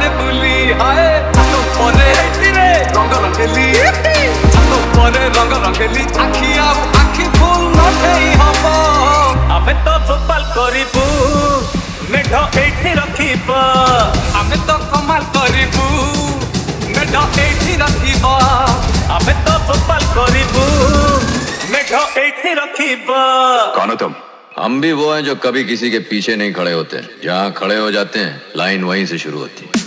जीवन बुली हाय छातो परे रे रंग रंगेली छातो परे रंग रंगेली आखि आउ आखि फुल नठेई हबो आमे तो भोपाल करिबू मेढ एठी रखिबा आमे तो कमाल करिबू मेढ एठी रखिबा आमे तो भोपाल करिबू मेढ एठी रखिबा। कौन हो तुम? हम भी वो हैं जो कभी किसी के पीछे नहीं खड़े होते। जहाँ खड़े हो जाते हैं लाइन वहीं से शुरू होती है।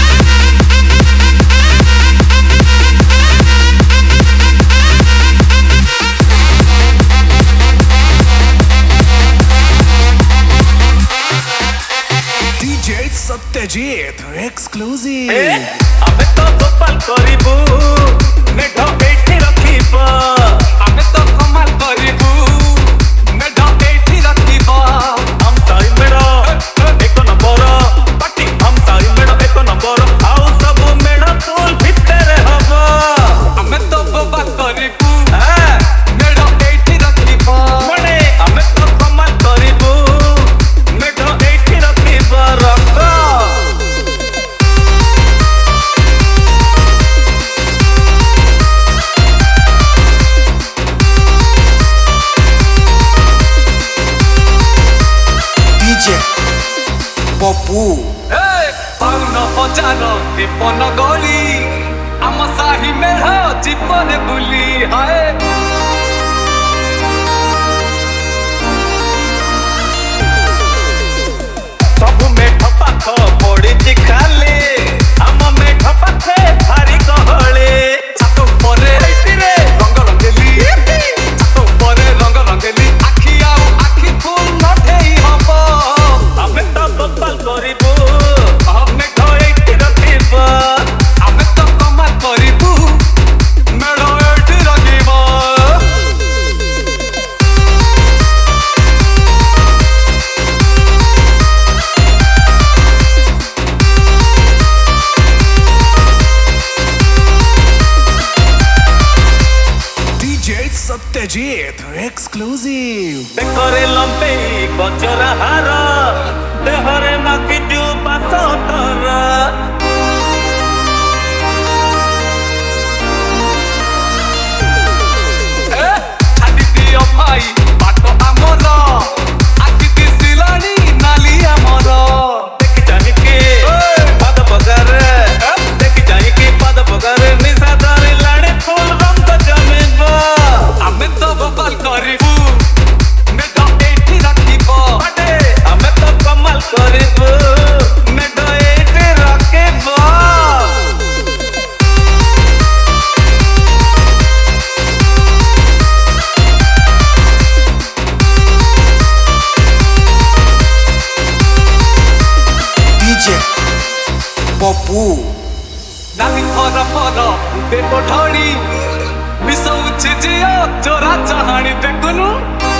DJ Satyajit exclusive. आमे तो भोपाल करिबू मेढ एठी रखिबा आमे तो कमाल करिबू मेढ एठी रखिबा हम साई मेढ एक नंबर पार्टी हम साई मेढ एक नंबर आउ सब मेढ तोल भितर हबा आमे तो बाबा करिबू मेढ एठी रखिबा मणे आमे तो कमाल करिबू मेढ एठी रखिबा रंग पप्पू पाउन बजार दीपन गली आम साही मेढ़ जीवन बुली हाय सब मेढ पाख पड़ी खाली आम मेढ पाखे भारी गहले छातो परे रे रंग रंगेली छातो परे रंग रंगेली आखि आउ आखि फुल नठेई हबो आमे तो भोपाल करिबू मेढ एठी रखिबा आमे तो कमाल करिबू मेढ़ एठी रखिबा DJ सत्यजीत एक्सक्लूसिव। बेकरे लंबेई गजरा हार देहरे नाकी जू बासतर छाड़ी दियो भाई बाट आमर आखि दिसिलानी नाली आमर देखि जाहिके पद बगारे देखि जाहिके पद बगारे निशा धरी लाड़े फूल रंग जमेबा आमे तो बबाल करिबू मेढ एठी रखिबो अडे आमे तो कमाल करिबू मेढ एठी रखिबा। DJ पप्पू नाली फर फर बेट ढड़ी मिसौछि जियो चोरा चाहाणी देखुनु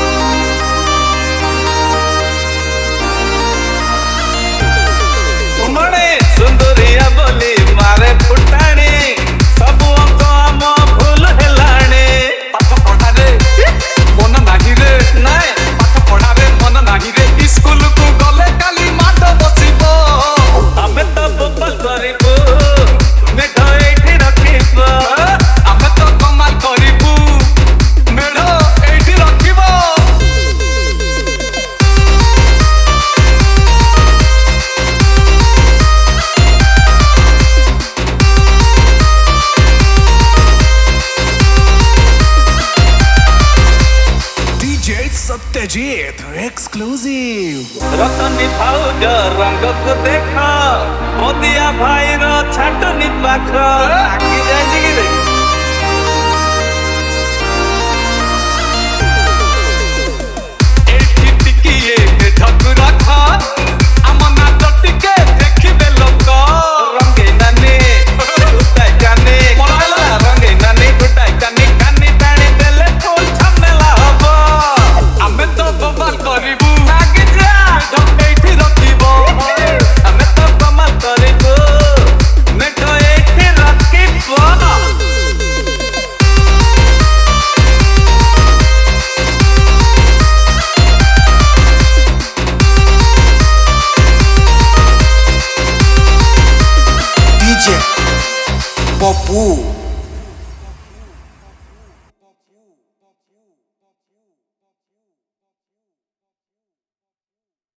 मणे सुंदरिया बोली मारे फुटाणी सब अंक आम भूल हेलाणी पाठ पढ़ा रे मन नाही रे नाय पाठ पढ़ा रे मन नाही रे स्कूल को गले काली माट बसिबो आमे तो भोपाल करिबू मेढ एठी रखिबा आमे तो कमाल करिबू मेढ़ एठी रखिबो DJ सत्यजीत एक्सक्लूसिव। रतनी भाउज रंग को देख मोदिया भाई रो छाटनी पाख आखि जाइछि कि रे एठी टिकिए मेढक रखा आम नाच टिके देखिबे लोक रंगे नानी गुटाई कानी पराला रंगे नानी गुटाई कानी कानी टाणी देले फूल छमेला हबो आमे तो बबाल करिबू आगे जा मेढ एठी रखिबो आमे तो कमाल करिबू मेढ एठी रखिबा। पप्पू